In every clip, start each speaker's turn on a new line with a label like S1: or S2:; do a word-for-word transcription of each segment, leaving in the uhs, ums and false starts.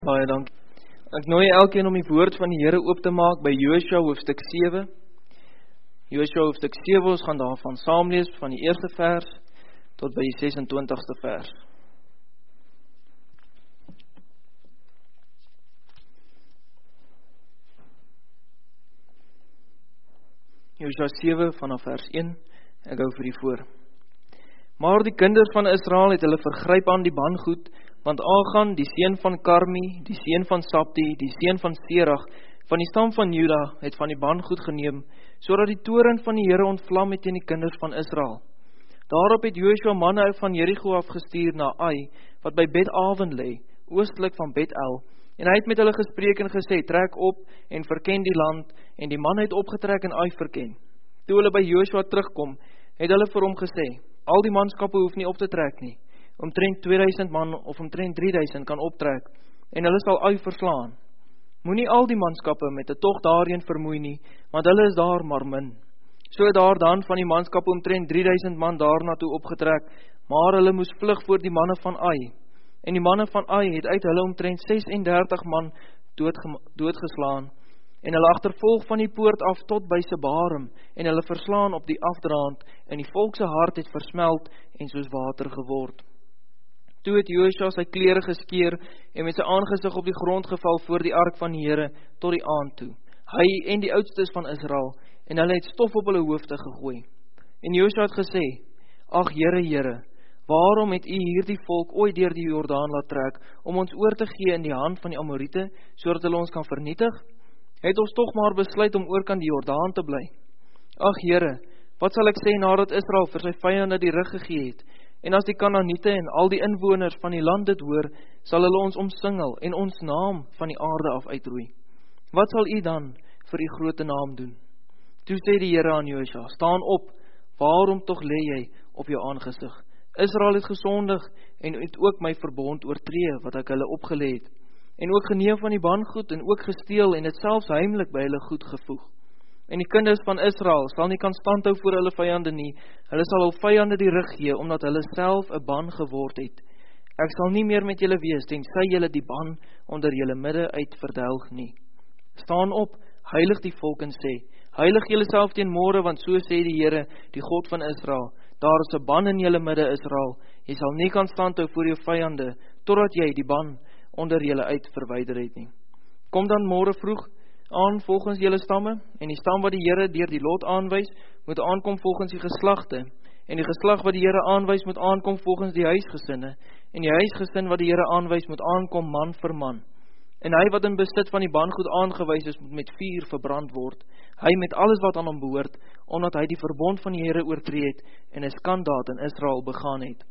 S1: Baie dankie. Ek nooi elkeen om die woord van die Here oop te maak by Josua hoofstuk sewe. Josua hoofstuk sewe, ons gaan daarvan saam lees van die eerste vers tot by die ses-en-twintigste vers. Josua sewe vanaf vers een, ek hou vir die voor. Maar die kinders van Israel het hulle vergryp aan die bangoed, want Achan, die seun van Karmi, die seun van Sabdi, die seun van Serach, van die stam van Juda, het van die bangoed geneem, sodat die toren van die Here ontvlam het teen die kinders van Israel. Daarop het Josua manne uit van Jericho afgestuur na Ai, wat by Bet-Aven lê, oostlik van Bet-El, en hy het met hulle gespreek en gesê, trek op en verken die land, en die man het opgetrek en Ai verken. Toe hulle by Josua terugkom, het hulle vir hom gesê, al die manskappe hoef nie op te trek nie, omtrent tweeduisend man of omtrent drieduisend kan optrek, en hulle sal Ai verslaan. Moenie al die manskappe met 'n tog daarheen vermoei nie, want hulle is daar maar min. So het daar dan van die manskappe omtrent drieduisend man daarna toe opgetrek, maar hulle moes vlug voor die manne van Ai. En die manne van Ai het uit hulle omtrent ses-en-dertig man doodge, doodgeslaan, en hulle agtervolg van die poort af tot by Sebarim, en hulle verslaan op die afdraand, en die volk se hart het versmelt en soos water geword. Toe het Josua sy klere geskeur en met sy aangesig op die grond geval voor die ark van die Here tot die aand toe. Hy en die oudstes van Israel, en hulle het stof op hulle hoofde gegooi. En Josua het gesê, ag Here, Here, waarom het u hierdie volk ooit deur die Jordaan laat trek, om ons oor te gee in die hand van die Amorite, sodat hulle ons kan vernietig? Het ons tog maar besluit om oor kan die Jordaan te bly. Ag Here, wat sal ek sê nadat Israel vir sy vyande die rug gegee het? En as die Kanaaniete en al die inwoners van die land dit hoor, sal hulle ons omsingel en ons naam van die aarde af uitroei. Wat sal u dan vir u grote naam doen? Toe sê die Here aan Josua, staan op, waarom tog lê jy op jou aangesig? Israel het gesondig en het ook my verbond oortree wat ek hulle opgelê het, en ook geneem van die bangoed en ook gesteel en het selfs heimlik by hulle goed gevoeg. En die kinders van Israel sal nie kan standhou voor hulle vyande nie, hulle sal hul vyande die rug gee, omdat hulle self 'n ban geword het. Ek sal nie meer met julle wees, tensy julle die ban onder julle midde uit verdelg nie. Staan op, heilig die volk en sê, heilig julle self teen môre, want so sê die Here, die God van Israel, daar is 'n ban in julle midde, Israel, jy sal nie kan standhou voor jou vyande, totdat jy die ban onder julle uit verwyder het nie. Kom dan môre vroeg aan volgens julle stamme, en die stam wat die Here deur die lot aanwys, moet aankom volgens die geslagte, en die geslag wat die Here aanwys moet aankom volgens die huisgesinne, en die huisgesin wat die Here aanwys moet aankom man vir man. En hy wat in besit van die bangoed aangewys is, moet met vuur verbrand word, hy met alles wat aan hom behoort, omdat hy die verbond van die Here oortree het, en 'n skandaad in Israel begaan het.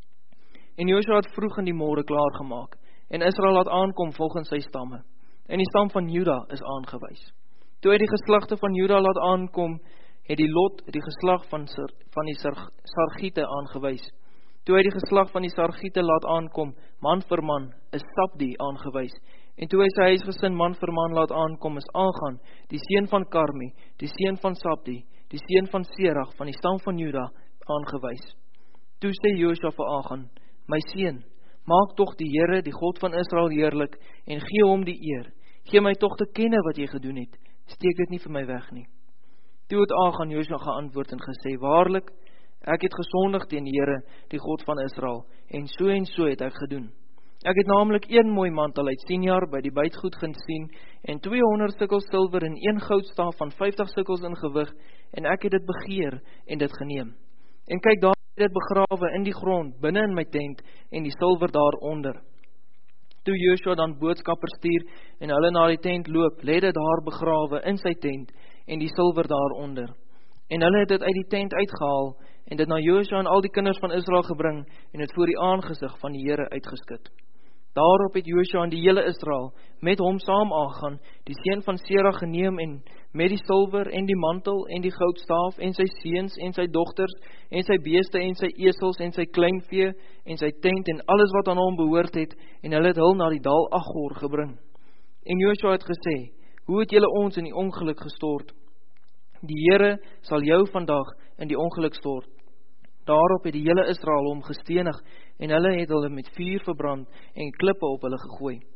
S1: En Josua het vroeg in die môre klaar gemaak, en Israel laat aankom volgens sy stamme. En die stam van Juda is aangewys. Toe hy die geslagte van Juda laat aankom, het die lot die geslag van, van die Sargiete aangewys. Toe hy die geslag van die Sargiete laat aankom, man vir man, is Sabdi aangewys. En toe hy sy huisgesin man vir man laat aankom, is Achan, die seun van Karmi, die seun van Sabdi, die seun van Serach, van die stam van Juda, aangewys. Toe sê Josua vir Achan, my seun, maak tog die Here, die God van Israel heerlik, en gee hom die eer. Gee my tog te kenne wat jy gedoen het, steek dit nie vir my weg nie. Toe het Achan Josua geantwoord en gesê, waarlik, ek het gesondig teen die Here, die God van Israel, en so en so het ek gedoen. Ek het naamlik een mooi mantel uit Sinjar by die bytgoed gesien, en tweehonderd sikkels silwer en een goudstaaf van vyftig sikkels in gewig, en ek het dit begeer en dit geneem. En kyk, daar het dit begrawe in die grond, binne in my tent, en die silwer daaronder. Toe Josua dan boodskappers stuur, en hulle na die tent loop, lê dit daar begrawe in sy tent, en die silwer daaronder. En hulle het dit uit die tent uitgehaal, en dit na Josua en al die kinders van Israel gebring, en het voor die aangesig van die Here uitgeskit. Daarop het Josua en die hele Israel met hom saam aangaan, die seun van Serach geneem, en met die silwer en die mantel en die goudstaaf en sy seuns en sy dogters en sy beeste en sy esels en sy kleinvee en sy tent en alles wat aan hom behoort het, en hulle het hul na die dal Achor gebring. En Josua het gesê, hoe het julle ons in die ongeluk gestort? Die Here sal jou vandag in die ongeluk stort. Daarop het die hele Israel hom gestenig, en hulle het hulle met vuur verbrand en klippe op hulle gegooi.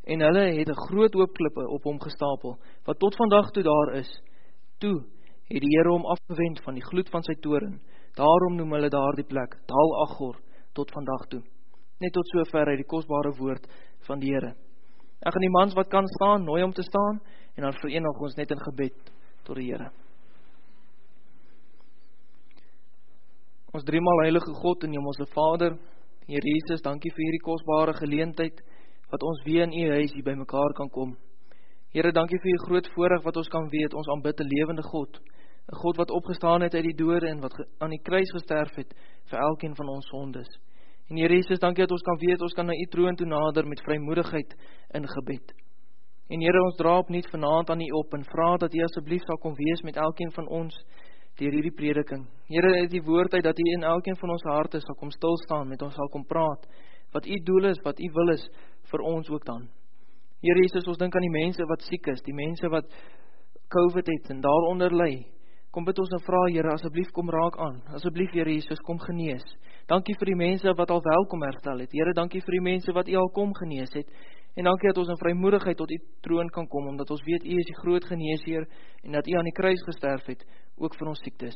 S1: en hulle het 'n groot hoop klippe op hom gestapel, wat tot vandag toe daar is. Toe het die Here hom afgewend van die gloed van sy toren. Daarom noem hulle daardie plek Dal Achor tot vandag toe. Net tot sover uit die kosbare woord van die Here. Ek gaan die mans wat kan staan, nooi om te staan, en dan verenig ons net in gebed tot die Here. Ons driemaal heilige God en Hemelse Vader, Here Jesus, dankie vir hierdie kosbare geleentheid, wat ons weer in U huis hier by mekaar kan kom. Here, dankie vir U groot voorreg wat ons kan weet, ons aanbid 'n lewende God, 'n God wat opgestaan het uit die dode en wat aan die kruis gesterf het vir elkeen van ons sondes. En Here Jesus, dankie dat ons kan weet, ons kan na U troon toe nader met vrymoedigheid in gebed. En Here, ons dra opnuut vanaand aan U op en vra dat U asseblief sal kom wees met elkeen van ons deur hierdie prediking. Here, uit die woord uit dat U in elkeen van ons harte sal kom stil staan, met ons sal kom praat, wat U doel is, wat U wil is vir ons ook dan. Here Jesus, ons dink aan die mense wat siek is, die mense wat COVID het en daaronder ly. Kom bid ons en vra, Here, asseblief kom raak aan. Asseblief, Here Jesus, kom genees. Dankie vir die mense wat al welkom herstel het. Here, dankie vir die mense wat U al kom genees het. En dankie dat ons in vrymoedigheid tot U troon kan kom, omdat ons weet U is die groot geneesheer en dat U aan die kruis gesterf het, ook vir ons siektes.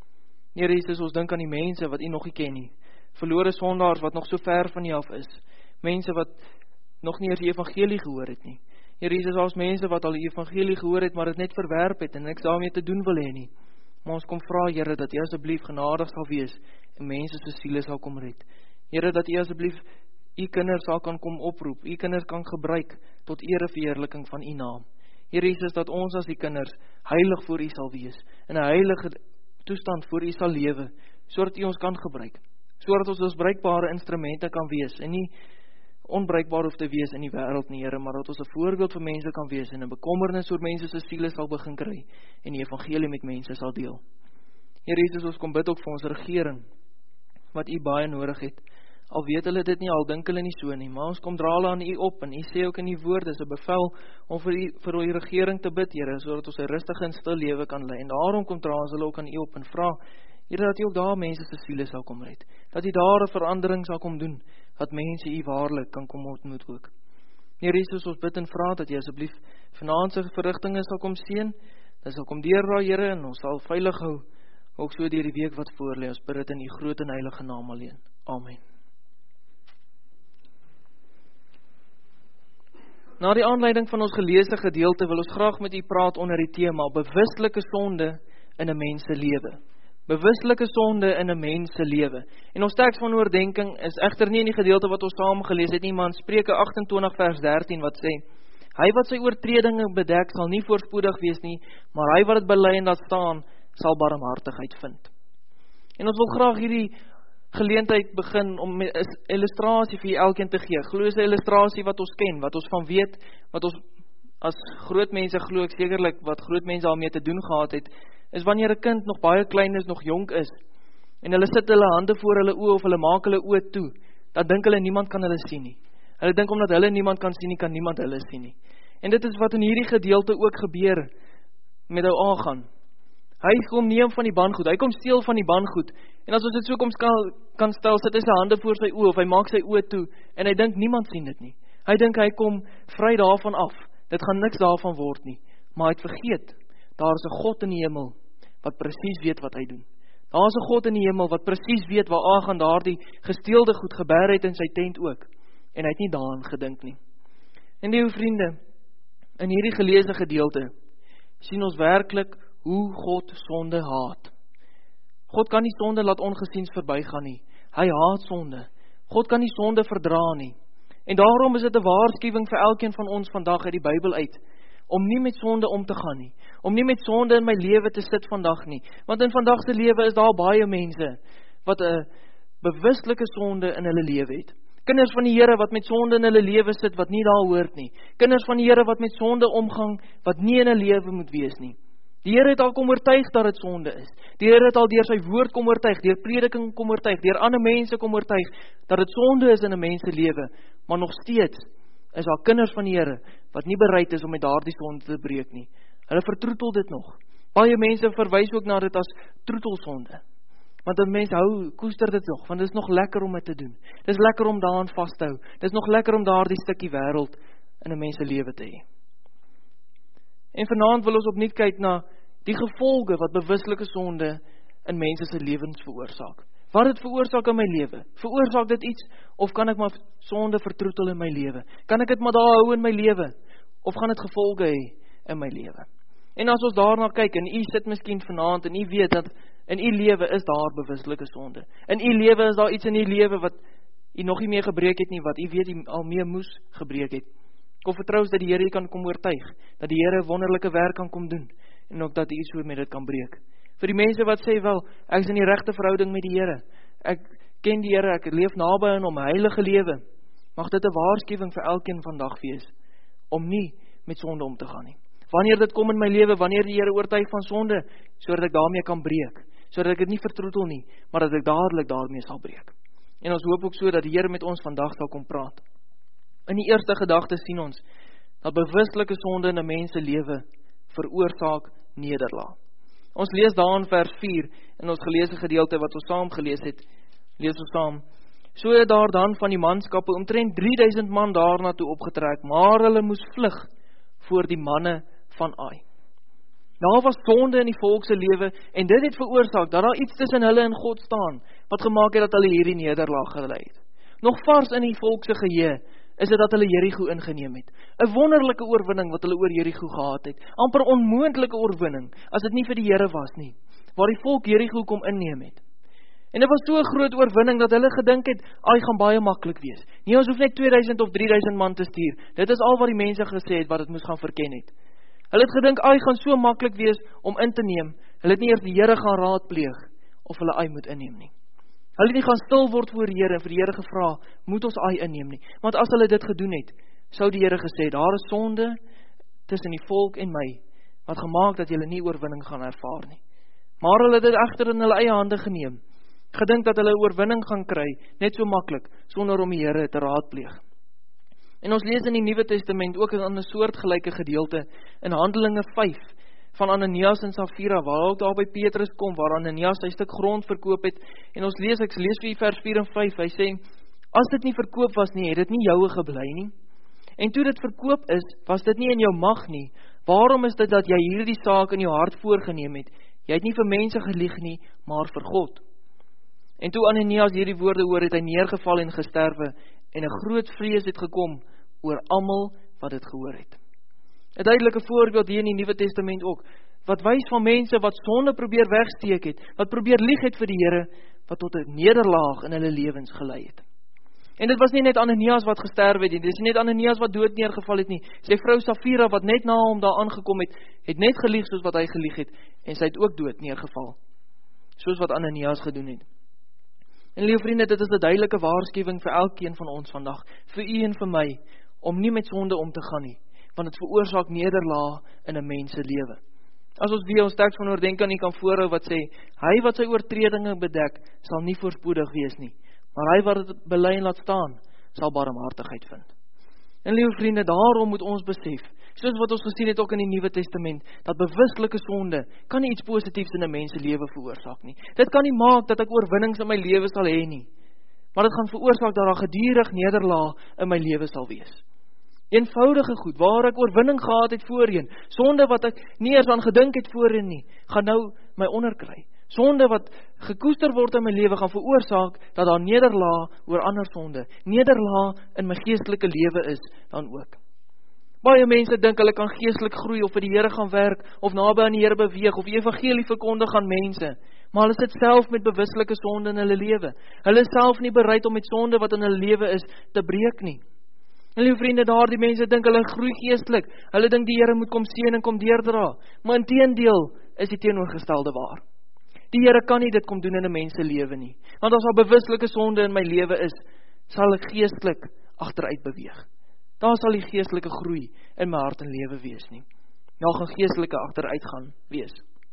S1: Here Jesus, ons dink aan die mense wat U nog nie ken nie. Verlore sondaars wat nog so ver van U af is. Mense wat nog nie eers die evangelie gehoor het nie. Here Jesus, ons mense wat al die evangelie gehoor het, maar dit net verwerp het en niks daarmee te doen wil hê nie. Maar ons kom vra, Here, dat U asseblief genadig sal wees en mense se siele sal kom red. Here, dat U asseblief U kinders sal kan kom oproep, U kinders kan gebruik tot ere verheerliking van U naam. Here Jesus, dat ons as die kinders heilig voor U sal wees, in 'n heilige toestand voor U sal lewe, sodat U ons kan gebruik, sodat ons as bruikbare instrumente kan wees, en nie onbruikbaar hoef te wees in die wêreld nie, Here, maar dat ons 'n voorbeeld vir mense kan wees, en 'n bekommernis oor mense se siele sal begin kry, en die evangelie met mense sal deel. Here Jesus, ons kom bid ook vir ons regering, wat U baie nodig het. Al weet hulle dit nie, al dink hulle nie so nie, maar ons kom dra hulle aan U op, en U sê ook in die woord, dis 'n bevel om vir die, vir die regering te bid, Here, sodat ons 'n rustige en stil lewe kan lei, en daarom kom dra ons hulle ook aan U op, en vra, Here, dat U ook daar mense se siele sal kom red, dat U daar 'n verandering sal kom doen, dat mense U waarlik kan kom ontmoet ook. Here Jesus, ons bid en vra dat U asseblief vanaand se verrigtinge sal kom seën, dat sal kom deurdra, Here, en ons sal veilig hou, ook so deur die week wat voorlê. Ons bid dit in U groot en heilige naam alleen. Amen. Na die aanleiding van ons geleesde gedeelte wil ons graag met U praat onder die tema bewustelike sonde in 'n mens se lewe. Bewustelike sonde in 'n mens se lewe. En ons teks van oordenking is egter nie in die gedeelte wat ons saam gelees het nie, maar in Spreuke agt-en-twintig vers dertien wat sê: Hy wat sy oortredinge bedek sal nie voorspoedig wees nie, maar hy wat dit bely en laat staan, sal barmhartigheid vind. En ons wil graag hierdie geleentheid begin om 'n illustrasie vir elkeen te gee. Glo 'n illustrasie wat ons ken, wat ons van weet, wat ons as groot mense glo ek sekerlik wat groot mense daarmee te doen gehad het, is wanneer 'n kind nog baie klein is, nog jonk is, en hulle sit hulle hande voor hulle oë of hulle maak hulle oë toe, dan dink hulle niemand kan hulle sien nie. Hulle dink omdat hulle niemand kan sien nie, kan niemand hulle sien nie. En dit is wat in hierdie gedeelte ook gebeur met ou Agan. Hy kom neem van die bangoed, hy kom steel van die bangoed, en as ons dit so kom kan stel, sit hy sy hande voor sy oë, of hy maak sy oë toe, en hy dink niemand sien dit nie. Hy dink hy kom vry daarvan af, dit gaan niks daarvan word nie, maar hy het vergeet, daar is 'n God in die hemel, wat presies weet wat hy doen. Daar is 'n God in die hemel, wat presies weet waar Agan daardie gesteelde goed gebeer het in sy tent ook, en hy het nie daaraan gedink nie. En die vriende, in hierdie geleesde gedeelte, sien ons werklik hoe God sonde haat. God kan nie sonde laat ongesiens verbygaan nie. Hy haat sonde. God kan nie sonde verdra nie. En daarom is dit 'n waarskuwing vir elkeen van ons vandag uit die Bybel uit, om nie met sonde om te gaan nie, om nie met sonde in my lewe te sit vandag nie, want in vandag se lewe is daar baie mense, wat 'n bewustelike sonde in hulle lewe het. Kinders van die Here wat met sonde in hulle lewe sit, wat nie daar hoort nie. Kinders van die Here wat met sonde omgang, wat nie in 'n lewe moet wees nie. Die Here het al kom oortuig dat dit sonde is. Die Here het al deur sy woord kom oortuig, deur prediking kom oortuig, deur ander mense kom oortuig, dat dit sonde is in 'n mens se lewe, maar nog steeds is daar kinders van die Here, wat nie bereid is om met daardie sonde te breek nie. Hulle vertroetel dit nog. Baie mense verwys ook na dit as troetelsonde. Want 'n mens hou, koester dit nog, want dit is nog lekker om dit te doen. Dit is lekker om daaraan vas te hou. Dit is nog lekker om daardie stukkie wêreld in 'n mens se lewe te hê. En vanaand wil ons opnuut kyk na die gevolge wat bewuslike sonde in mense se lewens veroorsaak. Wat dit veroorsaak in my lewe? Veroorsaak dit iets, of kan ek maar sonde vertroetel in my lewe? Kan ek dit maar daar hou in my lewe? Of gaan dit gevolge hê in my lewe? En as ons daarna kyk, en u sit miskien vanaand, en u weet dat in u lewe is daar bewuslike sonde. In u lewe is daar iets in u lewe wat u nog nie meer gebreek het nie, wat u weet u al mee moes gebreek het. Ek vertrou dat die Here u kan kom oortuig, dat die Here wonderlike werk kan kom doen, en ook dat u so met dit kan breek. Vir die mense wat sê, wel, ek is in die regte verhouding met die Here, ek ken die Here, ek leef naby aan hom, heilige lewe, mag dit 'n waarskuwing vir elkeen vandag wees, om nie met sonde om te gaan nie. Wanneer dit kom in my lewe, wanneer die Here oortuig van sonde, sodat ek daarmee kan breek, sodat ek dit nie vertroetel nie, maar dat ek dadelik daarmee sal breek. En ons hoop ook so dat die Here met ons vandag sal kom praat. In die eerste gedagte sien ons, dat bewuslike sonde in 'n mens se lewe veroorsaak nederlaag. Ons lees daar in vers vier, in ons geleesde gedeelte wat ons saam gelees het, lees ons saam, so het daar dan van die manskappe omtrent drie duisend man daarna toe opgetrek, maar hulle moes vlug voor die manne van Ai. Daar was sonde in die volk se lewe, en dit het veroorsaak, dat daar iets tussen hulle en God staan, wat gemaak het dat hulle hierdie nederlaag gelei het. Nog vars in die volk se geheue, is dit dat hulle Jerigo ingeneem het. 'n Wonderlike oorwinning wat hulle oor Jerigo gehad het, amper onmoontlike oorwinning, as dit nie vir die Here was nie, waar die volk Jerigo kom inneem het. En dit was so 'n groot oorwinning, dat hulle gedink het, Ai gaan baie maklik wees. Nee, ons hoef net twee duisend of drie duisend man te stuur. Dit is al wat die mense gesê het, wat het moes gaan verken het. Hulle het gedink, Ai gaan so maklik wees om in te neem. Hulle het nie eers die Here gaan raadpleeg, of hulle Ai moet inneem nie. Hulle het nie gaan stil word voor die Here, en vir die Here gevra, moet ons Ai inneem nie. Want as hulle dit gedoen het, sou die Here gesê, daar is sonde tussen die volk en my, wat gemaak dat julle nie oorwinning gaan ervaar nie. Maar hulle het dit egter in hulle eie hande geneem, gedink dat hulle oorwinning gaan kry, net so maklik, sonder om die Here te raadpleeg. En ons lees in die Nuwe Testament ook in 'n soortgelyke gedeelte, in Handelinge vyf, van Ananias en Safira, waar ook daar by Petrus kom, waar Ananias sy stuk grond verkoop het, en ons lees, ek lees vir u vers vier en vyf, hy sê, as dit nie verkoop was nie, het dit nie joue gebly nie, en toe dit verkoop is, was dit nie in jou mag nie, waarom is dit dat jy hierdie saak in jou hart voorgeneem het, jy het nie vir mense gelieg nie, maar vir God. En toe Ananias hierdie woorde hoor, het hy neergeval en gesterwe, en 'n groot vrees het gekom, oor almal wat dit gehoor het. 'n Duidelike voorbeeld hier in die Nuwe Testament ook, wat wys van mense wat sonde probeer wegsteek het, wat probeer lieg het vir die Here, wat tot 'n nederlaag in hulle lewens gelei het. En dit was nie net Ananias wat gesterf het nie, dit is nie net Ananias wat dood neergeval het nie, sy vrou Safira wat net na hom daar aangekom het, het net gelieg soos wat hy gelieg het, en sy het ook dood neergeval, soos wat Ananias gedoen het. En liewe vriende, dit is 'n duidelike waarskuwing vir elkeen van ons vandag, vir u en vir my, om nie met sonde om te gaan nie, want het veroorsaak nederlaag in 'n mens se lewe. As ons weer ons teks van oordenking nie kan voorhou wat sê, hy wat sy oortredinge bedek, sal nie voorspoedig wees nie, maar hy wat dit bely en laat staan, sal barmhartigheid vind. En liewe vriende, daarom moet ons besef, soos wat ons gesien het ook in die Nuwe Testament, dat bewuslike sonde kan nie iets positiefs in 'n mens se lewe veroorsaak nie. Dit kan nie maak dat ek oorwinnings in my lewe sal hê nie, maar dit gaan veroorsaak dat daar gedurig nederlaag in my lewe sal wees. Eenvoudige goed, waar ek oorwinning gehad het voorheen, sonde wat ek nie eens aan gedink het voorheen nie, gaan nou my onderkry. Sonde wat gekoester word in my lewe gaan veroorsaak, dat daar nederlaag oor ander sonde, nederlaag in my geestelike lewe is, dan ook. Baie mense dink hulle kan geestelik groei, of vir die Here gaan werk, of naby aan die Here beweeg, of die evangelie verkondig aan mense, maar hulle sit self met bewuslike sonde in hulle lewe. Hulle is self nie bereid om met sonde wat in hulle lewe is, te breek nie. En lieve vriende, daar die mense dink hulle groei geestelik, hulle dink die Here moet kom seën en kom deurdra, maar inteendeel is die teenoorgestelde waar. Die Here kan nie dit kom doen in 'n mens se lewe nie, want as daar bewuslike sonde in my lewe is, sal ek geestelik agteruit beweeg. Daar sal die geestelike groei in my hart en lewe wees nie. Daar gaan geestelike agteruitgaan wees.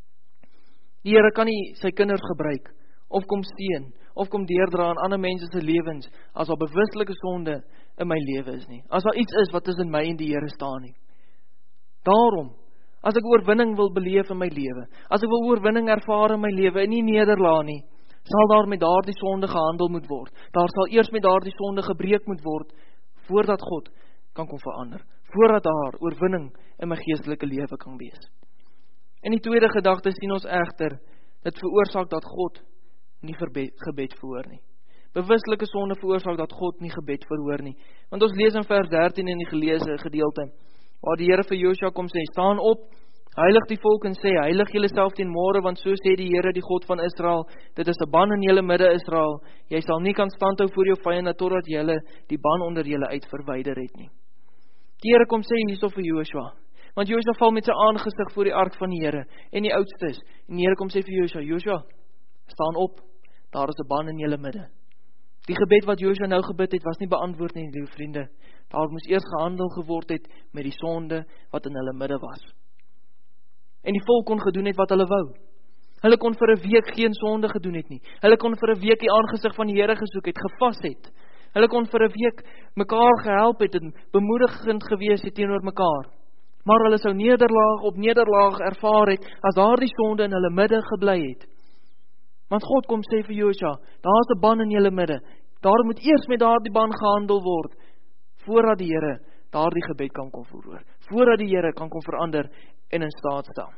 S1: Die Here kan nie sy kinders gebruik, of kom seën, of kom deurdra aan ander mense se lewens, as daar bewuslike sonde in my lewe is nie. As daar iets is wat tussen my en die Here staan nie. Daarom, as ek oorwinning wil beleef in my lewe, as ek wil oorwinning ervaar in my lewe, en nie nederlaag nie, sal daar met daardie sonde gehandel moet word. Daar sal eers met daardie sonde gebreek moet word, voordat God kan kom verander, voordat daar oorwinning in my geestelike lewe kan wees. En die tweede gedagte sien ons egter, dit veroorsaak dat God nie gebed, gebed verhoor nie. Bewuslike sonde veroorsaak dat God nie gebed verhoor nie. Want ons lees in vers dertien in die geleesde gedeelte, waar die Here vir Josua kom sê, staan op, heilig die volk en sê, heilig julle self teen môre, want so sê die Here, die God van Israel, dit is 'n ban in julle midde Israel, jy sal nie kan standhou voor jou vyande totdat julle die ban onder julle uit verwyder het nie. Die Here kom sê hierso vir Josua, want Josua val met sy aangesig voor die ark van die Here en die oudstes, en die Here kom sê vir Josua, Josua, staan op, daar is 'n ban in julle midde. Die gebed wat Josua nou gebid het, was nie beantwoord nie, liewe vriende. Daar moes eers gehandel geword het met die sonde wat in hulle midde was. En die volk kon gedoen het wat hulle wou. Hulle kon vir 'n week geen sonde gedoen het nie. Hulle kon vir 'n week die aangesig van die Here gesoek het, gevas het. Hulle kon vir 'n week mekaar gehelp het en bemoedigend gewees het teenoor mekaar. Maar hulle sou nederlaag op nederlaag ervaar het as daardie sonde in hulle midde gebly het. Want God kom sê vir Josua, daar is 'n ban in julle midde. Daar moet eers met daardie ban gehandel word voordat die Here daardie gebed kan kom verhoor. Voordat die Here kan kom verander en in staat stel.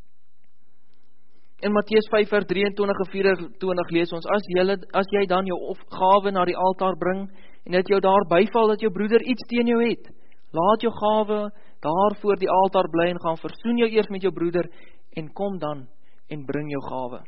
S1: In Matteus vyf vers drieëntwintig en vyf-en-twintig lees ons, as, jylle, as jy dan jou gawe na die altaar bring, en dit jou daar byval dat jou broeder iets teen jou het, laat jou gawe daar voor die altaar bly en gaan versoen jou eers met jou broeder, en kom dan en bring jou gawe.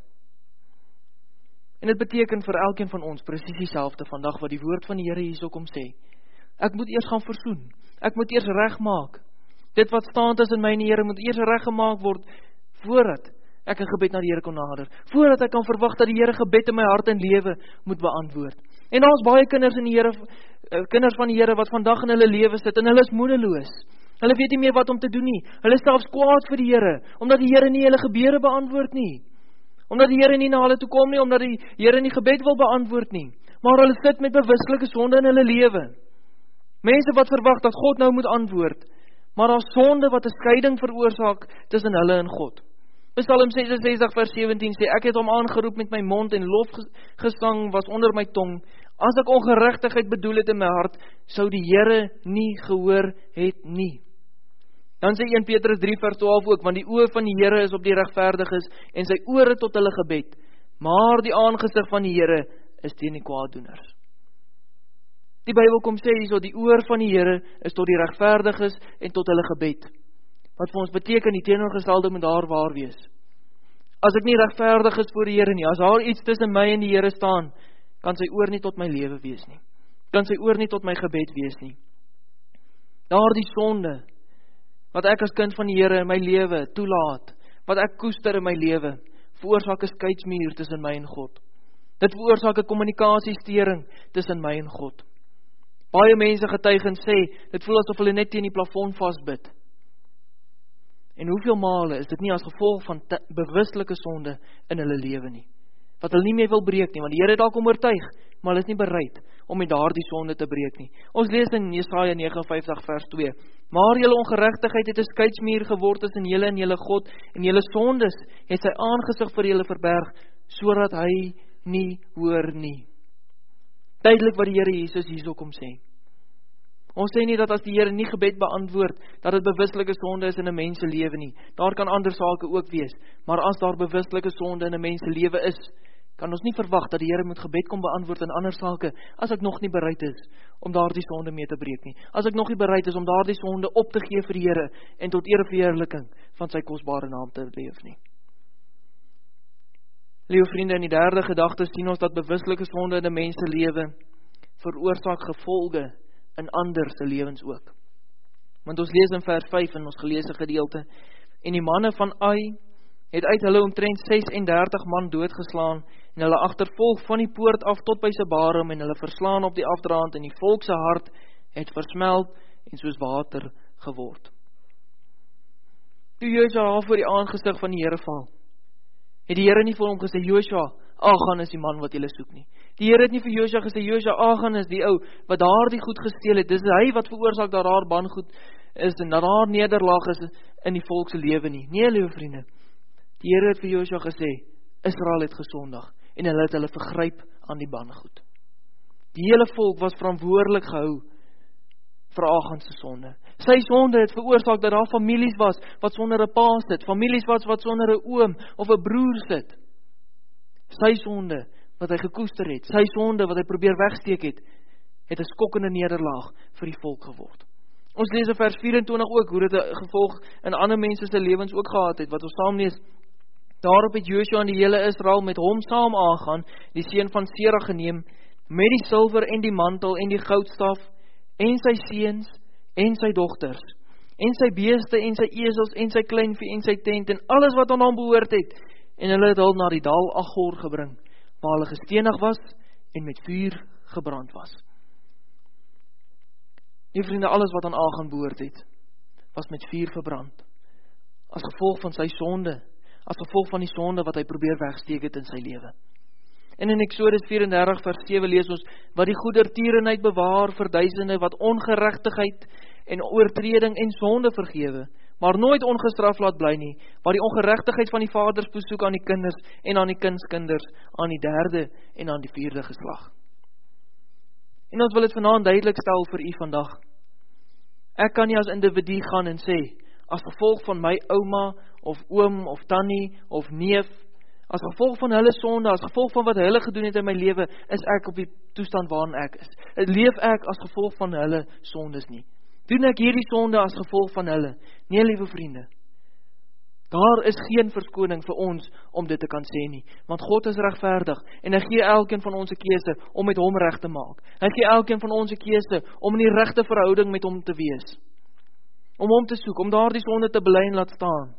S1: En dit beteken vir elkeen van ons presies dieselfde vandag wat die woord van die Here hierso kom sê. Ek moet eers gaan versoen, ek moet eers regmaak. Dit wat staan tussen my en die Here moet eers reggemaak word, voordat ek 'n gebed na die Here kon nader, voordat ek kan verwag dat die Here gebed in my hart en lewe moet beantwoord. En daar is baie kinders in die Here, kinders van die Here wat vandag in hulle lewe sit en hulle is moedeloos. Hulle weet nie meer wat om te doen nie. Hulle is selfs kwaad vir die Here, omdat die Here nie hulle gebede beantwoord nie. Omdat die Here nie na hulle toe kom nie, omdat die Here nie gebed wil beantwoord nie. Maar hulle sit met bewuslike sonde in hulle lewe. Mense wat verwag dat God nou moet antwoord, maar daar is sonde wat 'n skeiding veroorsaak tussen hulle en God. Psalm ses en sestig vers sewentien sê, ek het hom aangeroep met my mond en lofgesang was onder my tong. As ek ongeregtigheid bedoel het in my hart, sou die Here nie gehoor het nie. Dan sê Eerste Petrus drie vers twaalf ook, want die oë van die Here is op die regverdiges en sy ore tot hulle gebed, maar die aangesig van die Here is teen die kwaaddoeners. Die Bybel kom sê hierso, die oor van die Here is tot die regverdiges en tot hulle gebed. Wat vir ons beteken, die teenoorgestelde moet daar waar wees. As ek nie regverdig is voor die Here nie, as daar iets tussen my en die Here staan, kan sy oor nie tot my lewe wees nie. Kan sy oor nie tot my gebed wees nie. Daar die sonde, wat ek as kind van die Here in my lewe toelaat, wat ek koester in my lewe, veroorsaak 'n skeidsmuur tussen my en God. Dit veroorsaak 'n kommunikasiesteuring tussen my en God. Baie mense getuig en sê, dit voel asof hulle net teen die plafon vasbid. En hoeveel male is dit nie as gevolg van bewuslike sonde in hulle lewe nie, wat hulle nie meer wil breek nie, want die Here het dalk om oortuig, maar hulle is nie bereid om met daardie sonde te breek nie. Ons lees in Jesaja vyf nege vers twee, maar julle ongeregtigheid het 'n skeidsmuur geword tussen julle en julle God, en julle sondes het sy aangesig vir julle verberg, sodat hy nie hoor nie. Duidelik wat die Here Jesus hierso kom sê. Ons sê nie dat as die Here nie gebed beantwoord, dat dit bewuslike sonde is in 'n mens se lewe nie. Daar kan ander sake ook wees, maar as daar bewuslike sonde in 'n mens se lewe is, kan ons nie verwag dat die Here moet gebed kom beantwoord in ander sake, as ek nog nie bereid is om daardie sonde mee te breek nie. As ek nog nie bereid is om daardie sonde op te gee vir die Here en tot eer en verheerliking van sy kosbare naam te leef nie. Liewe vriende, in die derde gedagte sien ons dat bewuslike sonde in 'n mens se lewe veroorsaak gevolge in ander se lewens ook. Want ons lees in vers vyf in ons geleesde gedeelte, en die manne van Ai het uit hulle omtrent ses-en-dertig man doodgeslaan, en hulle agtervolg van die poort af tot by Sebarim, en hulle verslaan op die afdraand, en die volk se hart het versmelt, en soos water geword. Toe Josua voor die aangesig van die Here val, het die Here nie vir hom gesê, Josua, Achan is die man wat julle soek nie. Die Here het nie vir Josua gesê, Josua, Achan is die ou wat daar die goed gesteel het. Dis hy wat veroorsaak dat daar bangoed is en dat daar nederlaag is in die volk se lewe nie. Nee, liewe vriende. Die Here het vir Josua gesê, Israel het gesondig en hulle het hulle vergryp aan die bangoed. Die hele volk was verantwoordelik gehou vir Achan se sonde. Sy sonde het veroorsaak dat daar families was wat sonder 'n pa sit, families was wat sonder 'n oom of 'n broer sit. Sy sonde wat hy gekoester het, sy sonde wat hy probeer wegsteek het, het 'n skokkende nederlaag vir die volk geword. Ons lees in vers vyf-en-twintig ook hoe dit 'n gevolg in ander mense se lewens ook gehad het, wat ons saam lees. Daarop het Joshua en die hele Israel met hom saam aangaan, die seun van Sera geneem, met die silwer en die mantel en die goudstaf, en sy seuns en sy dogters, en sy beeste en sy esels en sy kleinvee en sy tent en alles wat aan hom behoort het, en hulle het hul na die dal Achor gebring, waar hulle gestenig was en met vuur gebrand was. Die vriende, alles wat aan Achan behoort het, was met vuur verbrand, as gevolg van sy sonde, as gevolg van die sonde wat hy probeer wegsteek het in sy lewe. En in Exodus vyf-en-dertig vers sewe lees ons, wat die goedertierenheid bewaar vir duisende, wat ongeregtigheid en oortreding en sonde vergewe, maar nooit ongestraf laat bly nie, wat die ongeregtigheid van die vaders besoek aan die kinders en aan die kindskinders, aan die derde en aan die vierde geslag. En ons wil dit vanaand duidelik stel vir u vandag. Ek kan nie as individu gaan en sê, as gevolg van my ouma, of oom, of tannie, of neef, as gevolg van hulle sonde, as gevolg van wat hulle gedoen het in my lewe, is ek op die toestand waarin ek is. Leef ek as gevolg van hulle sondes nie. Doen ek hierdie sonde as gevolg van hulle? Nee, liewe vriende. Daar is geen verskoning vir ons om dit te kan sê nie, want God is regverdig en hy gee elkeen van ons 'n keuse om met hom reg te maak. Hy gee elkeen van ons 'n keuse om in die regte verhouding met hom te wees. Om hom te soek, om daardie sonde te bely en laat staan.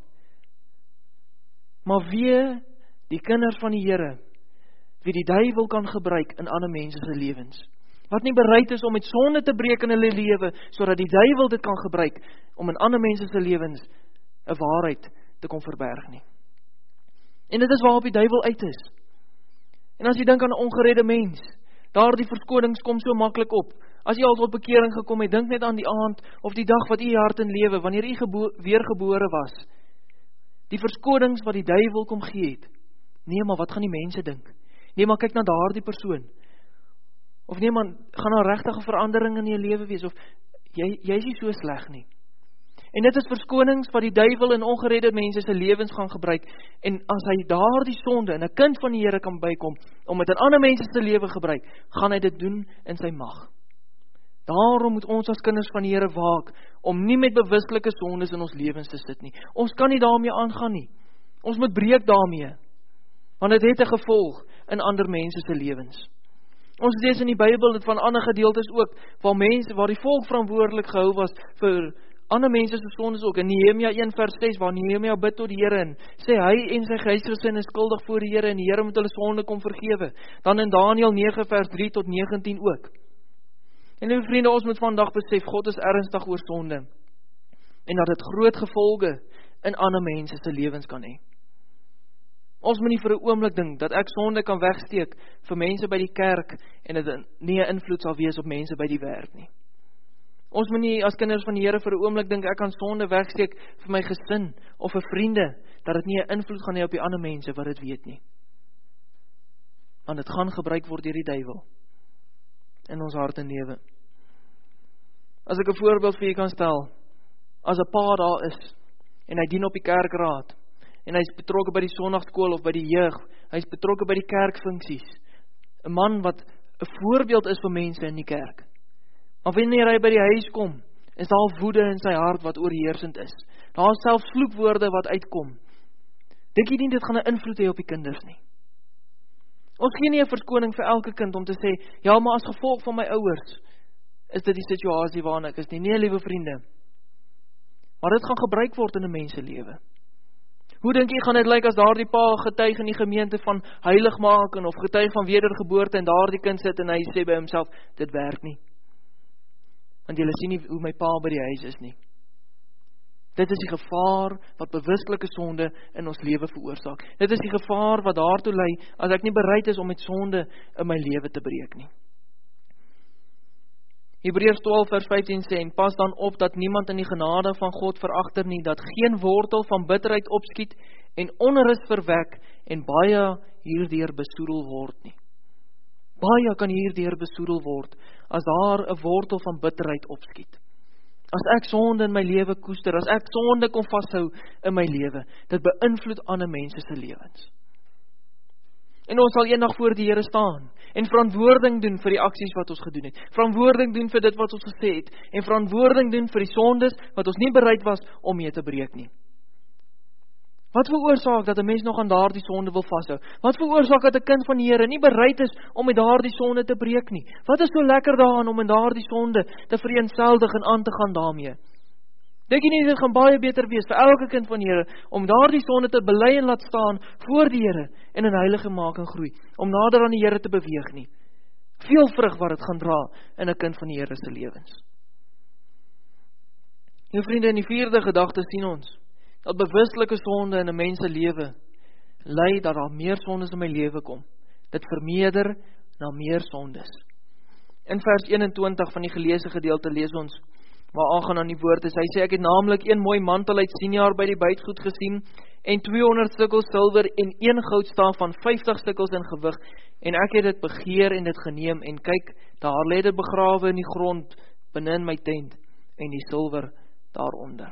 S1: Maar wie die kinders van die Here, wie die duiwel kan gebruik in ander mense se lewens, wat nie bereid is om met sonde te breek in hulle lewe, sodat die duiwel dit kan gebruik, om in ander mense se lewens 'n waarheid te kom verberg nie. En dit is waarop die duiwel uit is. En as jy dink aan 'n ongeredde mens, daar die verskonings kom so maklik op. As jy al tot bekering gekom het, dink net aan die aand, of die dag wat jy hart in lewe, wanneer jy gebo- weergebore was. Die verskonings wat die duiwel kom gee het. Nee, maar wat gaan die mense dink? Nee, maar kyk na daardie persoon. Of nee, man, gaan daar regtig 'n verandering in jou lewe wees? Of jy, jy is nie so sleg nie. En dit is verskonings wat die duiwel in ongeredde mense se lewens gaan gebruik. En as hy daardie sonde in 'n kind van die Here kan bykom, om dit in ander mense se lewe gebruik, gaan hy dit doen in sy mag. Daarom moet ons as kinders van die Here waak, om nie met bewuslike sondes in ons lewens te sit nie. Ons kan nie daarmee aangaan nie. Ons moet breek daarmee. Want dit het 'n gevolg in ander mense se lewens. Ons lees in die Bybel dit van ander gedeeltes ook, waar mense, waar die volk verantwoordelik gehou was vir ander mense se sondes ook. In Nehemia een vers ses, waar Nehemia bid tot die Here en sê hy en sy huisgesin is skuldig voor die Here en die Here moet hulle sonde kom vergewe. Dan in Daniël nege vers drie tot negentien ook. En lieve vriende, ons moet vandag besef, God is ernstig oor sonde en dat dit groot gevolge in ander mense se lewens kan hê. Ons moet nie vir 'n oomblik dink dat ek sonde kan wegsteek vir mense by die kerk en dit nie 'n invloed sal wees op mense by die werk nie. Ons moet nie as kinders van die Here vir 'n oomblik dink ek kan sonde wegsteek vir my gesin of vir vriende, dat dit nie 'n invloed gaan hê op die ander mense wat dit weet nie. Want dit gaan gebruik word deur die duiwel in ons hart en lewe. As ek 'n voorbeeld vir julle kan stel, as 'n pa daar is en hy dien op die kerkraad en hy is betrokke by die sonnaarskool of by die jeug, hy is betrokke by die kerkfunksies, 'n man wat 'n voorbeeld is vir mense in die kerk. Maar wanneer hy by die huis kom, is daar woede in sy hart wat oorheersend is. Daar is selfs vloekwoorde wat uitkom. Dink jy nie dit gaan 'n invloed hê op die kinders nie? Ons gee nie 'n verskoning vir elke kind om te sê, ja, maar as gevolg van my ouers is dit die situasie waarin ek is nie. Nee, liewe vriende. Maar dit gaan gebruik word in 'n mens se lewe. Hoe dink jy gaan dit lyk as daardie pa getuig in die gemeente van heiligmaking of getuig van wedergeboorte en daardie kind sit en hy sê by homself, dit werk nie. Want julle sien nie hoe my pa by die huis is nie. Dit is die gevaar wat bewustelike sonde in ons lewe veroorsaak. Dit is die gevaar wat daartoe lei as ek nie bereid is om met sonde in my lewe te breek nie. Hebreërs twaalf vers vyftien sê, en pas dan op dat niemand in die genade van God veragter nie, dat geen wortel van bitterheid opskiet en onrus verwek en baie hierdeur besoedel word nie. Baie kan hierdeur besoedel word as daar 'n wortel van bitterheid opskiet. As ek sonde in my lewe koester, as ek sonde kom vashou in my lewe, dit beïnvloed ander mense se lewens. En ons sal eendag voor die Here staan, en verantwoording doen vir die aksies wat ons gedoen het, verantwoording doen vir dit wat ons gesê het, en verantwoording doen vir die sondes wat ons nie bereid was om mee te breek nie. Wat veroorsaak dat 'n mens nog aan daardie sonde wil vashou? Wat veroorsaak dat 'n kind van die Here nie bereid is om met daardie sonde te breek nie? Wat is so lekker daaraan om in daardie sonde te vereenseldig en aan te gaan daarmee? Dink jy nie dit gaan baie beter wees vir elke kind van die Here om daardie sonde te bely en laat staan voor die Here en in heilige making groei, om nader aan die Here te beweeg nie? Veel vrug wat dit gaan dra in 'n kind van die Here se lewens. Nou vriende, in die vierde gedagte sien ons dat bewustelike sonde in 'n mens se lewe lei dat daar meer sondes in my lewe kom. Dit vermeerder na meer sondes. In vers eenentwintig van die geleesde gedeelte lees ons, waar aangaan aan die woord is, hy sê, ek het naamlik een mooi mantel uit Siniar by die bytgoed gesien, en tweehonderd sikkels silwer en een goudstaaf van vyftig sikkels in gewig, en ek het dit begeer en dit geneem, en kyk, daar lê dit begrawe in die grond, binne in my tent, en die silwer daaronder.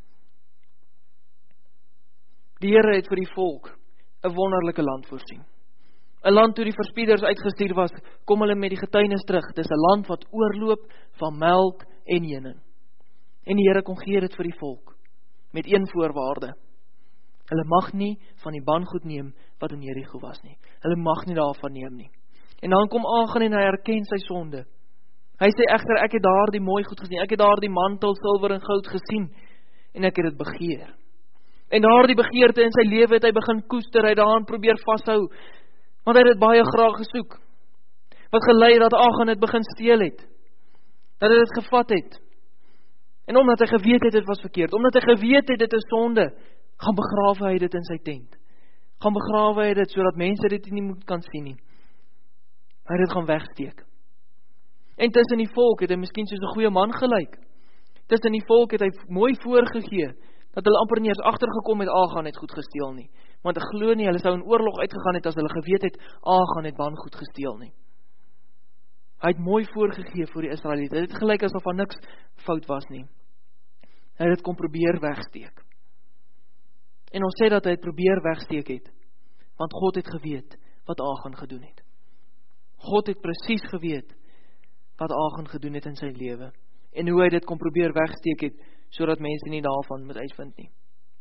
S1: Die Here het vir die volk 'n wonderlike land voorsien. 'n Land toe die verspieders uitgestuur was, kom hulle met die getuienis terug. Dis 'n land wat oorloop van melk en honing. En die Here kon gee dit vir die volk met een voorwaarde. Hulle mag nie van die bangoed neem wat in Jerigo was nie. Hulle mag nie daarvan neem nie. En dan kom Achan en hy erken sy sonde. Hy sê egter, ek het daar die mooi goed gesien. Ek het daar die mantel, silwer en goud gesien en ek het dit begeer. En daar die begeerte in sy lewe het hy begin koester, hy daaraan probeer vashou, want hy het dit baie graag gesoek. Wat gelei dat Achan het begin steel het, dat hy dit gevat het. En omdat hy geweet het, dit was verkeerd, omdat hy geweet het, dit is sonde, gaan begrawe hy dit in sy tent. Gaan begrawe hy dit, sodat mense dit nie moet kan sien nie. Hy het dit gaan wegsteek. En tussen die volk het hy miskien soos 'n goeie man gelyk. Tussen die volk het hy mooi voorgegee, dat hulle amper nie eens agtergekom het, Achan het goed gesteel nie. Want ek glo nie, hulle sou in oorlog uitgegaan het, as hulle geweet het, Achan het dan goed gesteel nie. Hy het mooi voorgegee vir die Israeliete. Dit het gelyk asof daar niks fout was nie. Hy het dit kom probeer wegsteek. En ons sê dat hy het probeer wegsteek het, want God het geweet wat Achan gedoen het. God het presies geweet wat Achan gedoen het in sy lewe, en hoe hy dit kom probeer wegsteek het, sodat mense nie daarvan moet uitvind nie.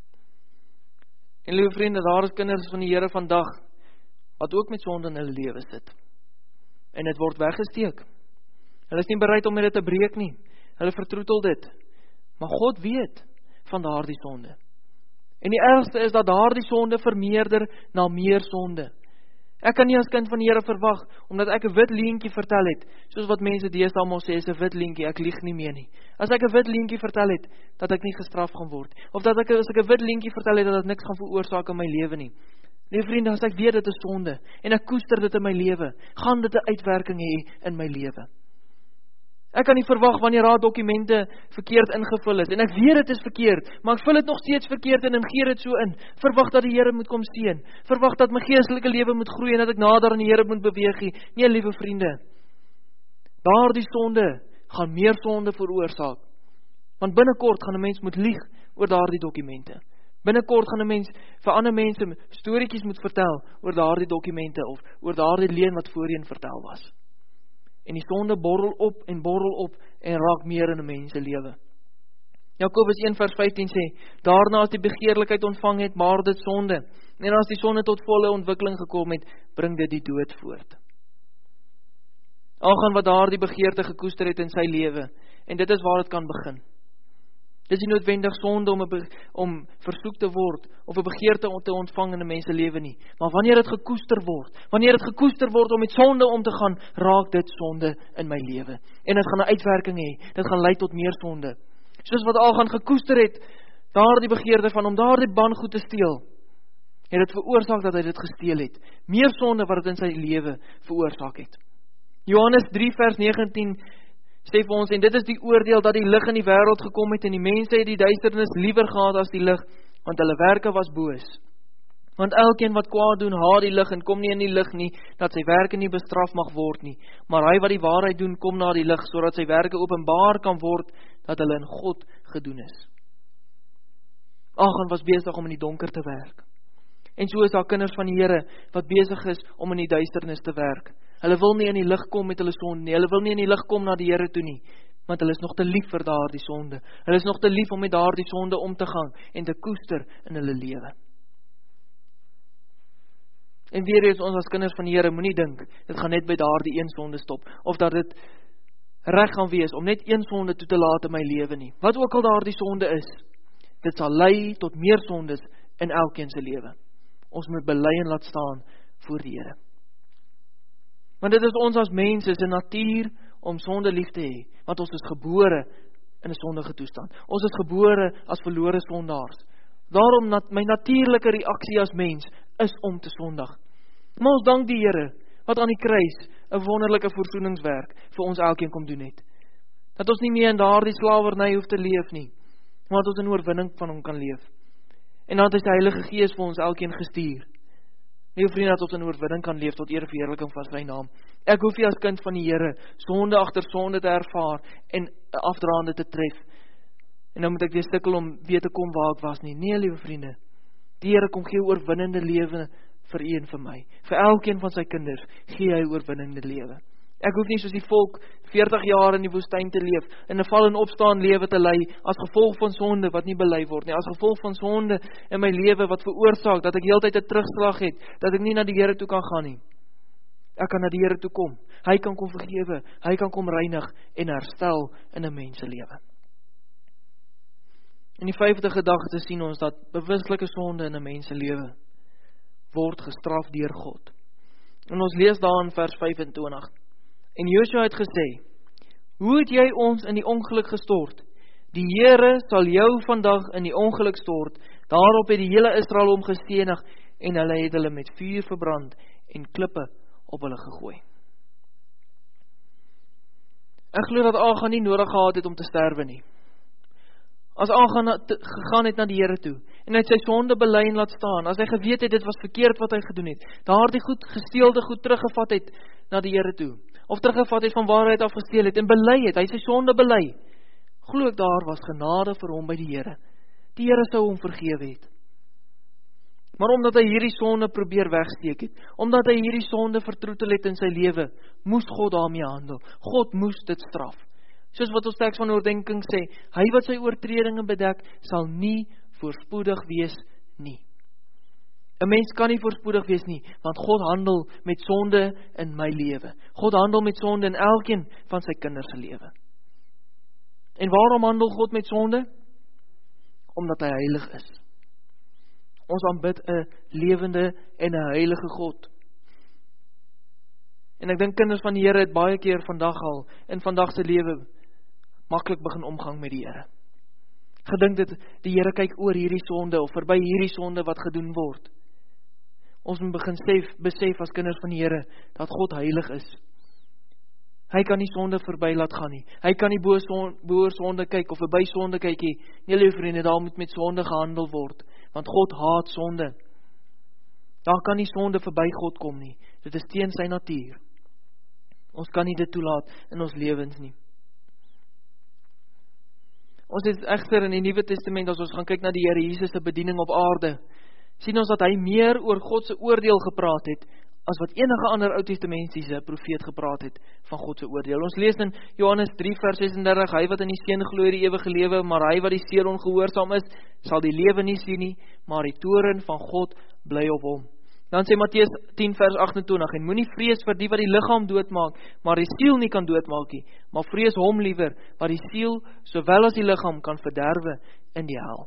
S1: En liewe vriende, daar is kinders van die Here vandag, wat ook met sonde in hulle lewe sit. En dit word weggesteek. Hulle is nie bereid om met dit te breek nie. Hulle vertroetel dit. Maar God weet van daardie sonde. En die ergste is dat daardie sonde vermeerder na meer sonde. Ek kan nie as kind van die Here verwag, omdat ek 'n wit leentjie vertel het, soos wat mense deesdae almal sê, is 'n wit leentjie, ek lieg nie meer nie. As ek 'n wit leentjie vertel het, dat ek nie gestraf gaan word, of dat ek as ek 'n wit leentjie vertel het, dat dit niks gaan veroorsaak in my lewe nie. Nee vriende, as ek weet dit is sonde, en ek koester dit in my lewe, gaan dit 'n uitwerking hê in my lewe. Ek kan nie verwag wanneer daar dokumente verkeerd ingevul is, en ek weet dit is verkeerd, maar ek vul dit nog steeds verkeerd in en gee dit so in. Verwag dat die Here moet kom seën. Verwag dat my geestelike lewe moet groei en dat ek nader aan die Here moet beweeg. Nee, liewe vriende, daardie sonde gaan meer sonde veroorsaak. Want binnekort gaan 'n mens moet lieg oor daardie dokumente. Binnekort gaan 'n mens vir ander mense storieetjies moet vertel oor daardie dokumente of oor daardie leuen wat voorheen vertel was. En die sonde borrel op en borrel op en raak meer in 'n mens se lewe. Jakobus een vers vyftien sê, daarna as die begeerlikheid ontvang het, maar dit sonde. En as die sonde tot volle ontwikkeling gekom het, bring dit die dood voort. Achan wat daar die begeerte gekoester het in sy lewe, en dit is waar dit kan begin. Dit is nie noodwendig sonde om, om versoek te word, of 'n begeerte om te ontvang in 'n mens se lewe nie. Maar wanneer dit gekoester word, wanneer dit gekoester word om met sonde om te gaan, raak dit sonde in my lewe. En dit gaan 'n uitwerking hê, dit gaan lei tot meer sonde. Soos wat Achan gekoester het, daar die begeerte van om daar die bangoed te steel, het dit veroorsaak dat hy dit gesteel het. Meer sonde wat dit in sy lewe veroorsaak het. Johannes drie vers negentien sê vir ons, en dit is die oordeel dat die lig in die wêreld gekom het, en die mense het die duisternis liewer gehad as die lig, want hulle werke was boos. Want elkeen wat kwaad doen, haat die lig en kom nie in die lig nie, dat sy werke nie bestraf mag word nie. Maar hy wat die waarheid doen, kom na die lig, sodat sy werke openbaar kan word, dat hulle in God gedoen is. Achan was besig om in die donker te werk. En so is daar kinders van die Here, wat besig is om in die duisternis te werk. Hulle wil nie in die lig kom met hulle sonde nie, hulle wil nie in die lig kom na die Here toe nie, want hulle is nog te lief vir daardie sonde. Hulle is nog te lief om met daardie sonde om te gaan, en te koester in hulle lewe. En weer eens ons as kinders van die Here moenie dink, dit gaan net by daardie een sonde stop, of dat dit reg gaan wees om net een sonde toe te laat in my lewe nie. Wat ook al daardie sonde is, dit sal lei tot meer sondes in elkeen se lewe. Ons moet bely en laat staan voor die Here. Want dit is ons as mense se natuur om sonde lief te hê, want ons is gebore in 'n sondige toestand. Ons is gebore as verlore sondaars. Daarom nat, my natuurlike reaksie as mens is om te sondig. Maar ons dank die Here wat aan die kruis 'n wonderlike versoeningswerk vir ons elkeen kom doen het. Dat ons nie meer in daardie slawerny hoef te leef nie, maar dat ons in oorwinning van hom kan leef. En dat hy sy Heilige Gees vir ons elkeen gestuur. Nee, vriende, dat ons in oorwinning kan leef tot eer en verheerliking van sy naam. Ek hoef nie as kind van die Here sonde agter sonde te ervaar en afdraande te tref. En nou moet ek weer sukkel om weer te kom waar ek was nie. Nee, liewe vriende, die Here kom gee oorwinnende lewe vir u en vir my. Vir elkeen van sy kinders gee hy oorwinnende lewe. Ek hoef nie soos die volk veertig jaar in die woestyn te leef, in 'n val en opstaan lewe te lei, as gevolg van sonde wat nie bely word nie, as gevolg van sonde in my lewe wat veroorsaak, dat ek heeltyd 'n terugslag het, dat ek nie na die Here toe kan gaan nie. Ek kan na die Here toe kom, hy kan kom vergewe, hy kan kom reinig en herstel in 'n mens se lewe. In die vyfde gedagte sien ons dat bewuslike sonde in 'n mens se lewe word gestraf deur God. En ons lees daar in vers vyf-en-twintig. En Joshua het gesê, hoe het jy ons in die ongeluk gestort? Die Here sal jou vandag in die ongeluk stort. Daarop het die hele Israel hom gestenig, en hulle het hulle met vuur verbrand, en klippe op hulle gegooi. Ek glo dat Achan nie nodig gehad het om te sterwe nie. As Achan gegaan het na die Here toe, en hy het sy sonde bely en laat staan, as hy geweet het, dit was verkeerd wat hy gedoen het, daardie goed, gesteelde goed teruggevat het na die Here toe, of teruggevat het van waar hy het afgesteel het, en bely het, hy sy sonde bely, glo ek daar was genade vir hom by die Here. Die Here sou hom vergewe het. Maar omdat hy hierdie sonde probeer wegsteek het, omdat hy hierdie sonde vertroetel het in sy lewe, moes God daarmee handel. God moes dit straf. Soos wat ons teks van oordenking sê, hy wat sy oortredinge bedek, sal nie voorspoedig wees nie. 'n Mens kan nie voorspoedig wees nie, want God handel met sonde in my lewe. God handel met sonde in elkeen van sy kinders se lewe. En waarom handel God met sonde? Omdat hy heilig is. Ons aanbid 'n lewende en 'n heilige God. En ek dink kinders van die Here het baie keer vandag al, in vandag se lewe, maklik begin omgang met die Here. Gedink dit, die Here kyk oor hierdie sonde, of verby hierdie sonde wat gedoen word. Ons moet begin besef, besef as kinders van die Here, dat God heilig is. Hy kan nie sonde verby laat gaan nie. Hy kan nie bo oor sonde kyk, of verby sonde kyk nie. Nee, lieve vriende, daar moet met sonde gehandel word, want God haat sonde. Daar kan nie sonde verby God kom nie. Dit is teen sy natuur. Ons kan nie dit toelaat in ons lewens nie. Ons is egter in die Nuwe Testament, as ons gaan kyk na die Here Jesus se bediening op aarde, sien ons dat hy meer oor God se oordeel gepraat het, as wat enige ander Ou Testamentiese profeet gepraat het van God se oordeel. Ons lees in Johannes drie vers ses-en-dertig, hy wat in die seun glo het die ewige lewe, maar hy wat die seun ongehoorsaam is, sal die lewe nie sien nie, maar die toorn van God bly op hom. Dan sê Matteus tien vers agt-en-twintig, en moenie vrees vir die wat die liggaam doodmaak, maar die siel nie kan doodmaak nie, maar vrees hom liewer, wat die siel, sowel as die liggaam, kan verderwe in die hel.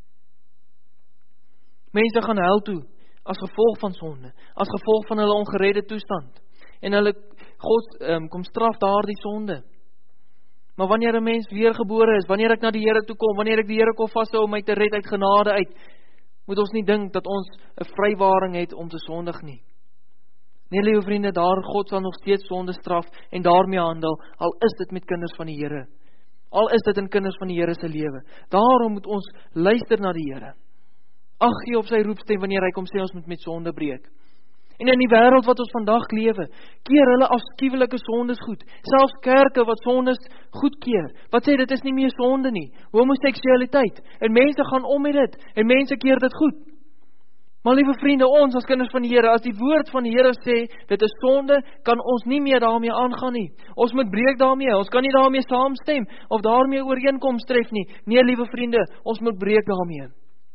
S1: Mense gaan hel toe, as gevolg van sonde, as gevolg van hulle ongeredde toestand, en hulle, God um, kom straf daardie sonde. Maar wanneer 'n mens weergebore is, wanneer ek na die Here toe kom, wanneer ek die Here kom vashou om my te red uit genade uit, moet ons nie dink dat ons 'n vrywaring het om te sondig nie. Nee, liewe vriende, daar God sal nog steeds sonde straf en daarmee handel, al is dit met kinders van die Here. Al is dit in kinders van die Here se lewe. Daarom moet ons luister na die Here. ag gee op sy roepstem wanneer hy kom sê ons moet met sonde breek. En in die wêreld wat ons vandag lewe, keer hulle afskuwelike sondes goed. Selfs kerke wat sondes goedkeur, wat sê dit is nie meer sonde nie, homoseksualiteit, en mense gaan om met dit, en mense keer dit goed. Maar liewe vriende, ons as kinders van die Here, as die woord van die Here sê, dit is sonde, kan ons nie meer daarmee aangaan nie. Ons moet breek daarmee, ons kan nie daarmee saamstem, of daarmee ooreenkoms tref nie. Nee, liewe vriende, ons moet breek daarmee.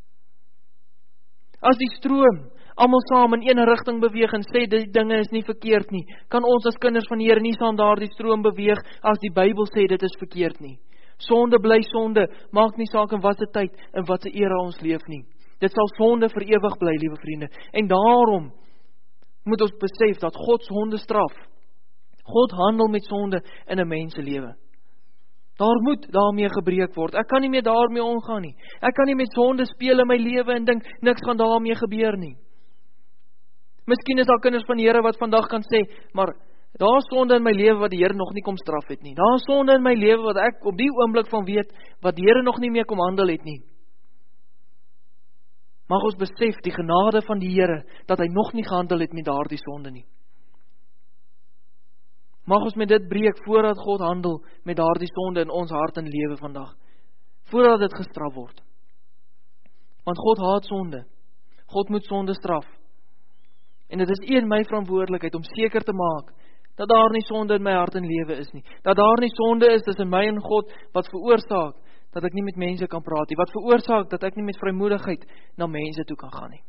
S1: As die stroom almal saam in een rigting beweeg en sê die dinge is nie verkeerd nie, kan ons as kinders van die Here nie saam daardie stroom beweeg as die Bybel sê dit is verkeerd nie. Sonde bly sonde, maak nie saak in watter tyd en watter era ons leef nie. Dit sal sonde vir ewig bly, liewe vriende. En daarom moet ons besef dat God sonde straf. God handel met sonde in 'n mens se lewe. Daar moet daarmee gebreek word. Ek kan nie meer daarmee omgaan nie. Ek kan nie met sonde speel in my lewe en dink niks gaan daarmee gebeur nie. Miskien is daar kinders van die Here wat vandag kan sê, maar daar is sonde in my lewe wat die Here nog nie kom straf het nie. Daar is sonde in my lewe wat ek op die oomblik van weet, wat die Here nog nie meer kom handel het nie. Mag ons besef die genade van die Here, dat hy nog nie gehandel het met daardie sonde nie. Mag ons met dit breek, voordat God handel met daardie sonde in ons hart en lewe vandag. Voordat dit gestraf word. Want God haat sonde. God moet sonde straf. En dit is een my verantwoordelikheid om seker te maak, dat daar nie sonde in my hart en lewe is nie. Dat daar nie sonde is tussen my en God, wat veroorsaak, dat ek nie met mense kan praat nie. Wat veroorsaak, dat ek nie met vrymoedigheid na mense toe kan gaan nie.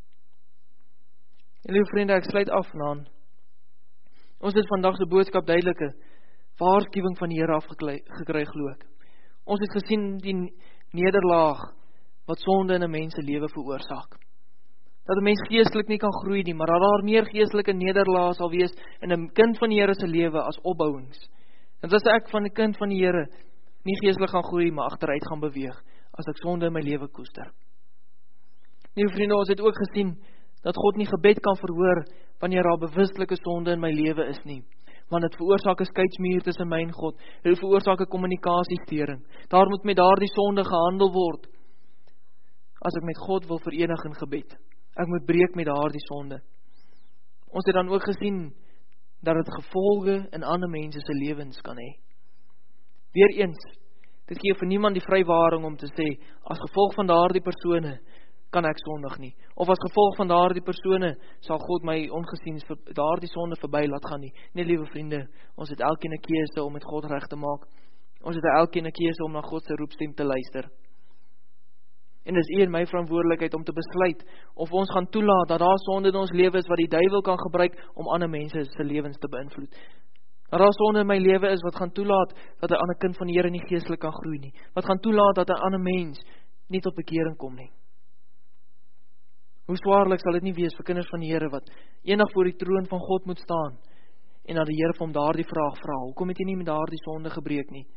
S1: En lieve vriende, ek sluit af vanaand. Ons het vandag se boodskap duidelike waarskuwing van die Here afgekry, glo ek. Ons het gesien die nederlaag wat sonde in 'n mens se lewe veroorsaak. Dat 'n mens geestelik nie kan groei nie, maar dat daar meer geestelike nederlaag sal wees in 'n kind van die Here se lewe as opbouings. En as ek van die kind van die Here nie geestelik gaan groei, maar agteruit gaan beweeg, as ek sonde in my lewe koester. Liewe vriende, ons het ook gesien dat God nie gebed kan verhoor wanneer daar bewustelike sonde in my lewe is nie. Want dit veroorsaak 'n skeidsmuur tussen my en God. Dit veroorsaak 'n kommunikasiesteuring. Daar moet met daardie sonde gehandel word. As ek met God wil verenig in gebed. Ek moet breek met daardie sonde. Ons het dan ook gesien dat dit gevolge in ander mense se lewens kan hê. Weereens, dit gee vir niemand die vrywaring om te sê, as gevolg van daardie persone kan ek sondig nie. Of as gevolg van daardie persone sal God my ongesiens daardie sonde verby laat gaan nie. Nee, liewe vriende, ons het elkeen 'n keuse om met God reg te maak. Ons het elkeen 'n keuse om na God se roepstem te luister. En dis eer my verantwoordelikheid om te besluit of ons gaan toelaat dat daar sonde in ons lewe is wat die duiwel kan gebruik om ander mense se lewens te beïnvloed. Dat daar sonde in my lewe is wat gaan toelaat dat 'n ander kind van die Here nie geestelik kan groei nie. Wat gaan toelaat dat 'n ander mens nie tot bekering kom nie. Hoe swaarlik sal dit nie wees vir kinders van die Here wat eendag voor die troon van God moet staan en dat die Here vir hom daardie vraag vra, hoekom het jy nie met daardie sonde gebreek nie?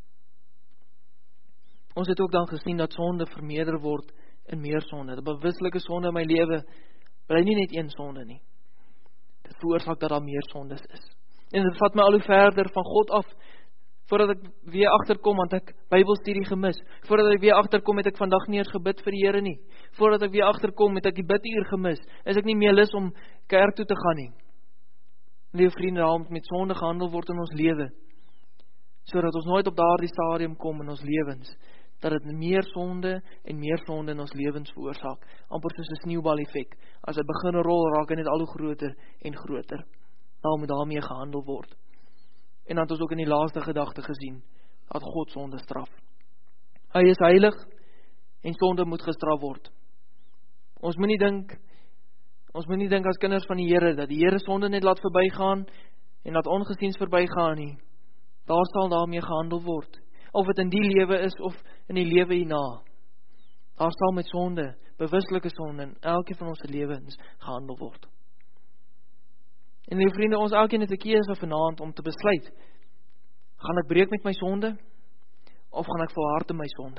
S1: Ons het ook dan gesien dat sonde vermeerder word in meer sonde. Die bewuslike sonde in my lewe bly nie net een sonde nie. Dit veroorsaak dat daar meer sondes is. En dit vat my al hoe verder van God af, voordat ek weer agterkom, want ek Bybelstudie gemis. Voordat ek weer agterkom, het ek vandag nie eens gebid vir die Here nie. Voordat ek weer agterkom, het ek die biduur gemis. Is ek nie meer lus om kerk toe te gaan nie. Liewe vriende, daar moet met sonde gehandel word in ons lewe, sodat ons nooit op daardie stadium kom in ons lewens, dat dit meer sonde en meer sonde in ons lewens veroorsaak, amper soos 'n sneeubal effek. As dit begin rol, raak dit net al hoe groter en groter. Daar moet daarmee gehandel word. En dan het ons ook in die laaste gedagte gesien, dat God sonde straf. Hy is heilig, en sonde moet gestraf word. Ons moet nie dink, ons moet nie dink as kinders van die Here, dat die Here sonde net laat verbygaan, en laat ongesiens verbygaan nie. Daar sal daarmee gehandel word. Of het in die lewe is, of in die lewe hierna. Daar sal met sonde, bewuslike sonde, in elke van ons lewens gehandel word. En lieve vriende, ons elkeen het 'n keuse vanaand om te besluit, gaan ek breek met my sonde, of gaan ek volhard in my sonde?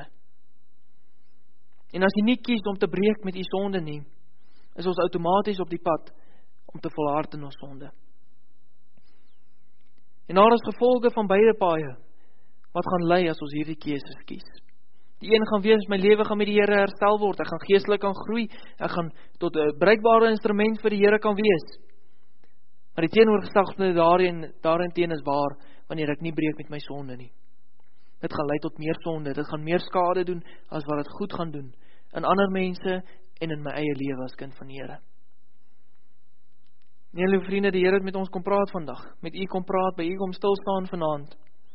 S1: En as jy nie kies om te breek met die sonde nie, is ons outomaties op die pad om te volhard in ons sonde. En daar is gevolge van beide paaie, wat gaan lei as ons hierdie keuses kies. Die een gaan wees, my lewe gaan met die Here herstel word, ek gaan geestelik kan groei, ek gaan tot 'n bruikbare instrument vir die Here kan wees. Maar die teenoorgestelde daarin, daarinteen is waar, wanneer ek nie breek met my sonde nie. Dit gaan lei tot meer sonde, dit gaan meer skade doen, as wat dit goed gaan doen, in ander mense, en in my eie lewe as kind van die Here. Nee, lieve vriende, die Here het met ons kom praat vandag, met u kom praat, by u kom stilstaan vanaand.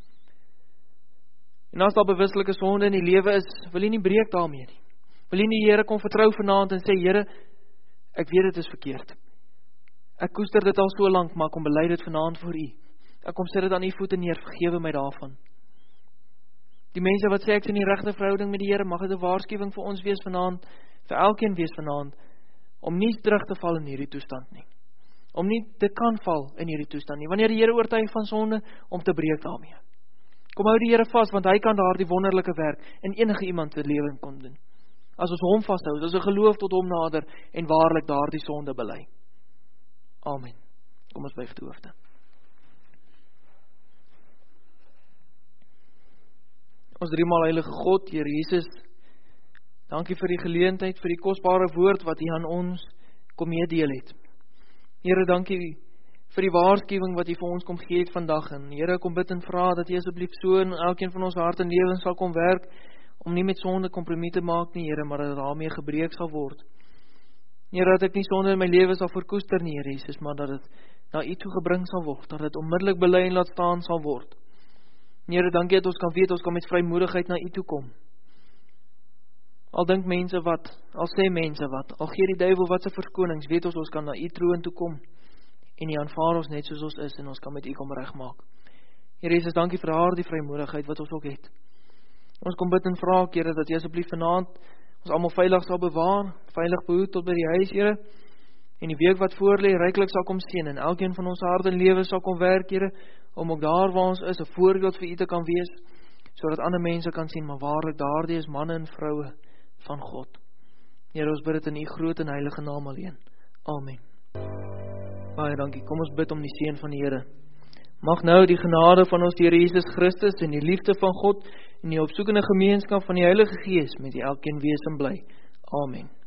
S1: En as daar bewuslike sonde in die lewe is, wil jy nie breek daarmee nie. Wil jy nie die Here kom vertrou vanaand en sê, Here, ek weet dit is verkeerd. Ek koester dit al so lank, maar kom bely dit vanaand voor u. Ek kom sit dit aan u voete neer, vergewe my daarvan. Die mense wat sê ek is in die regte verhouding met die Here, mag dit 'n waarskuwing vir ons wees vanaand, vir elkeen wees vanaand, om nie terug te val in hierdie toestand nie. Om nie te kan val in hierdie toestand nie. Wanneer die Here oortuig van sonde, om te breek daarmee. Kom hou die Here vas, want hy kan daar die wonderlike werk in enige iemand se lewe kom doen. As ons hom vashou, as ons geloof tot hom nader en waarlik daar die sonde bely. Amen. Kom ons buig die hoofde. Ons driemaal heilige God, Here Jesus, dankie vir die geleentheid, vir die kosbare woord wat U aan ons kom meedeel het. Here, dankie vir die waarskuwing wat U vir ons kom gee het vandag. En Here, kom bid en vra dat U asseblief so in elkeen van ons hart en lewens sal kom werk, om nie met sonde kompromie te maak nie, Here, maar dat daarmee gebreek sal word. Here, dat ek nie sonde in my lewe sal verkoester nie, Here Jesus, maar dat dit na U toe gebring sal word, dat dit onmiddellik bely en laat staan sal word. Here, dankie dat ons kan weet, ons kan met vrymoedigheid na U toe kom. Al dink mense wat, al sê mense wat, al gee die duiwel wat se verskonings, weet ons, ons kan na U troon toe kom, en U aanvaar ons net soos ons is, en ons kan met U kom regmaak. Here Jesus, dankie vir haar die vrymoedigheid wat ons ook het. Ons kom bid en vra, Here, dat U asseblief vanaand ons almal veilig sal bewaar, veilig behoed tot by die huis, Here, en die week wat voor lê ryklik sal kom seën, en elkeen van ons hart en lewe sal kom werk, Here, om ook daar waar ons is, 'n voorbeeld vir U te kan wees, sodat ander mense kan sien, maar waarlik daardie is manne en vroue van God. Here, ons bid dit in U groot en heilige naam alleen. Amen. Baie dankie. Kom ons bid om die seën van die Here. Mag nou die genade van ons Here Jesus Christus en die liefde van God en die opsoekende gemeenskap van die Heilige Gees met die elkeen wees en bly. Amen.